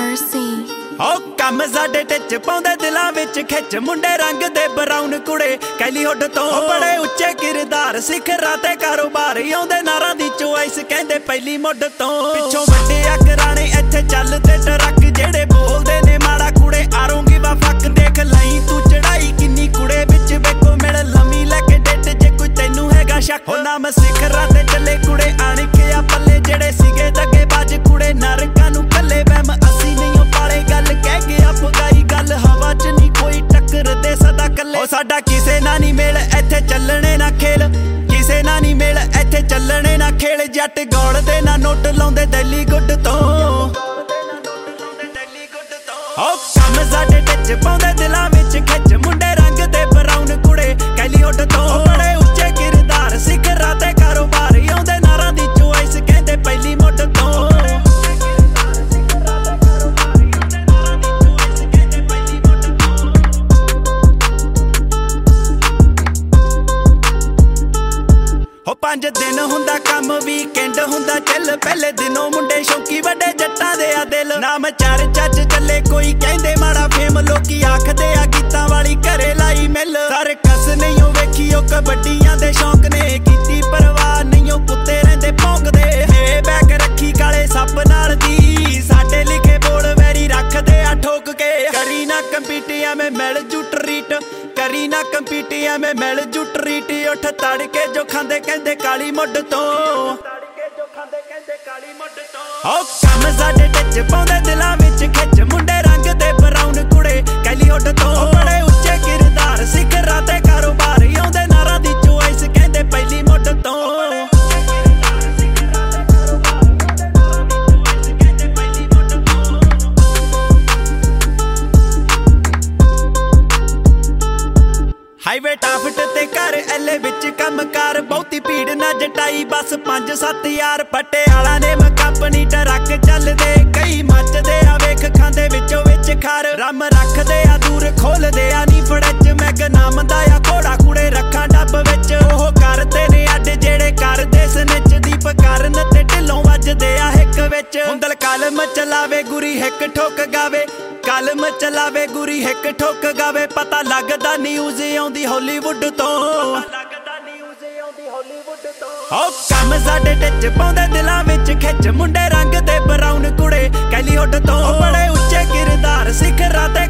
mercy। ਕੰਮ ਸਾਡੇ ਟਿੱਚ ਪਾਉਂਦੇ ਦਿਲਾਂ ਵਿੱਚ ਖਿੱਚ ਮੁੰਡੇ ਰੰਗ ਦੇ ਬਰਾਊਨ ਕੁੜੇ ਕੈਲੀ ਹੁੱਡ ਤੋਂ ਬੜੇ ਉੱਚੇ ਕਿਰਦਾਰ ਸਿਖਰਾਂ ਤੇ ਕਾਰੋਬਾਰ ਆਉਂਦੇ ਨਾਰਾਂ ਦੀ ਚੋਇਸ ਕਹਿੰਦੇ ਪਹਿਲੀ ਮੁੱਢ ਤੋਂ ਪਿੱਛੋਂ ਵੱਡੇ ਅਕਰਾਣੇ ਇੱਥੇ ਚੱਲਦੇ ਟਰੱਕ ਜਿਹੜੇ ਬੋਲਦੇ ਨੇ ਮਾੜਾ ਕੁੜੇ ਆਰੋਂਗੀ ਵਾ ਫੱਕ ਦੇਖ ਲਈ ਤੂੰ ਚੜਾਈ ਕਿੰਨੀ ਕੁੜੇ ਵਿੱਚ ਵੇਖੋ ਮਿਲ ਲੰਮੀ ਲੈ ਕੇ ਡਿੱਟ ਜੇ ਕੋਈ ਤੈਨੂੰ ਹੈਗਾ ਸ਼ੱਕ ਹੋ ਨਾਮ ਸਿਖਰਾਂ ਤੇ ਚੱਲੇ ਕੁੜੇ ਆਣ ਕੇ ਆ ਪੱਲੇ ਜਿਹੜੇ ਸੀਗੇ ਜੱਗੇ ਬਾਜ ਕੁੜੇ ਨਰਕਾਂ ਨੂੰ ਕੱਲੇ ਵਹਿਮ ਅਸੀਂ ਨਹੀਂ ਪਾਲੇ ਗੱਲ ਕਹਿ ਕੇ ਆਪਗਾਈ ਗੱਲ ਹਵਾ ਚ ਨਹੀਂ ਕੋਈ ਟੱਕਰ ਦੇ ਸਦਾ ਕੱਲੇ ਸਾਡਾ ਕਿਸੇ ਨਾਲ ਨਹੀਂ ਮੇਲ ਇੱਥੇ ਚੱਲਣੇ ਨਾ ਖੇਲ ਕਿਸੇ ਨਾਲ ਨਹੀਂ ਮੇਲ ਇੱਥੇ ਚੱਲਣੇ ਨਾ ਖੇਲ ਜੱਟ ਗੋਲਦੇ ਨਾ ਨੋਟ ਲਾਉਂਦੇ ਦਿੱਲੀ ਗੁੱਡ ਤੋਂ ਕੰਮ ਸਾਡੇ ਟਿੱਚ ਪਾਉਂਦੇ ਦਿਲਾਂ ਵਿੱਚ ਖਿੱਚ ਮੁੰਡੇ ਰੰਗ ਦੇ ਬਰਾਊਨ ਕੁੜੇ ਕੈਲੀ ਹੁੱਡ ਤੋਂ ਬੜੇ ਉੱਚੇ ਕਿਰਦਾਰ ਸਿਖਰਾਂ ਤੇ ਕਾਰੋਬਾਰ ਆਉਂਦੇ ਨਾਰਾਂ ਦੀ ਚੋਇਸ ਕਹਿੰਦੇ ਪਹਿਲੀ ਮੁੱਢ ਤੋਂ ਪੰਜ ਦਿਨ ਹੁੰਦਾ ਕੰਮ ਵੀਕਐਂਡ ਹੁੰਦਾ ਚੱਲ ਪਹਿਲੇ ਦਿਨੋਂ ਮੁੰਡੇ ਸ਼ੌਂਕੀ ਵੱਡੇ ਜੱਟਾਂ ਦੇ ਆ ਦਿਲ ਨਾਮ ਚਾਰ ਚੱਜ ਚੱਲੇ ਕੋਈ ਕਹਿੰਦੇ ਮਾੜਾ ਫੇਮ ਲੋਕੀ ਆਖਦੇ ਆ ਗੀਤਾਂ ਵਾਲੀ ਘਰੇ ਲਾਈ ਮਿਲ ਸਰਕਸ ਨਹੀਂ ਉਹ ਵੇਖੀ ਉਹ ਕਬੱਡੀਆਂ ਦੇ ਸ਼ੌਂਕ ਨੇ ਕੀਤੀ ਪਰਵਾਹ ਨਹੀਂ ਉਹ ਕੁੱਤੇ ਰਹਿੰਦੇ ਭੌਂਕਦੇ ਏ ਬੈਕ ਰੱਖੀ ਕਾਲੇ ਸੱਪ ਨਾਲ ਦੀ ਸਾਡੇ ਲਿਖੇ ਬੋਲ ਵੈਰੀ ਰੱਖਦੇ ਆ ਠੋਕ ਕੇ ਕਰੀ ਨਾ ਕੰਪੀਟੀਆਂ ਮੈਂ ਮਿਲ ਜੂ ਟਰੀਟ ਕਰੀ ਨਾ ਕੰਪੀਟੀਆਂ ਮੈਂ ਮਿਲ ਜੂ ਟਰੀਟ ਉੱਠ ਤੜਕੇ ਜੋ ਖਾਂਦੇ ਕਹਿੰਦੇ ਕਾਲੀ ਮੁੱਢ ਤੋਂ ਕੰਮ ਸਾਡੇ ਟਿੱਚ ਪਾਉਂਦੇ ਦਿਲਾਂ ਵਿੱਚ ਖਿੱਚ ਮੁੰਡੇ ਰੰਗ ਦੇ ਬਰਾਊਨ ਕੁੜੇ ਕੈਲੀ ਹੁੱਡ ਤੋਂ ਬੜੇ ਉੱਚੇ ਕਿਰਦਾਰ ਸਿਖਰਾਂ ਤੇ ਕਾਰੋਬਾਰ ਆਉਂਦੇ ਨਾਰਾਂ ਦੀ ਚੋਇਸ ਕਹਿੰਦੇ ਪਹਿਲੀ ਮੁੱਢ ਤੋਂ ਹਾਈਵੇ ਟਾਫਟ ਤੇ ਘਰ ਐਲੇ ਵਿੱਚ ਕੰਮਕਾਰ ਬਹੁਤੀ ਭੀੜ ਨਾ ਜਟਾਈ ਬਸ 5-7 ਯਾਰ ਪਟਿਆਲਾ ਨੇ ਕੰਪਨੀ ਟਰੱਕ ਚੱਲਦੇ ਕਈ ਮੱਚਦੇ ਆ ਵੇਖ ਖਾਂਦੇ ਵਿੱਚੋਂ ਵਿੱਚ ਖਾਰ ਰਮ ਰੱਖਦੇ ਆ ਦੂਰ ਖੋਲਦੇ ਆ ਨੀ ਫੜਚ ਮੈਗ ਨਾਮ ਦਾ ਆ ਘੋੜਾ ਕੁੜੇ ਰੱਖਾਂ ਡੱਬ ਵਿੱਚ ਉਹ ਕਰਦੇ ਨੇ ਅੱਡ ਜਿਹੜੇ ਕਰਦੇ ਸਨਿਚ ਦੀਪ ਕਰਨ ਤੇ ਢਿੱਲੋਂ ਵੱਜਦੇ ਆ ਹਿੱਕ ਵਿੱਚ ਹੁੰਦਲ ਕਲਮ ਚਲਾਵੇ ਗੁਰੀ ਹਿੱਕ ਠੋਕ ਗਾਵੇ ਕਲਮ ਚਲਾਵੇ ਗੁਰੀ ਹਿੱਕ ਠੋਕ ਗਾਵੇ ਪਤਾ ਲੱਗਦਾ ਨਿਊਜ਼ ਆਉਂਦੀ ਹਾਲੀਵੁੱਡ ਤੋਂ ਕੰਮ ਸਾਡੇ ਟਿੱਚ ਪਾਉਂਦੇ ਦਿਲਾਂ ਵਿੱਚ ਖਿੱਚ ਮੁੰਡੇ ਰੰਗ ਦੇ ਬਰਾਊਨ ਕੁੜੇ ਕੈਲੀ ਹੁੱਡ ਤੋਂ ਬੜੇ ਉੱਚੇ ਕਿਰਦਾਰ ਸਿਖਰਾਂ ਤੇ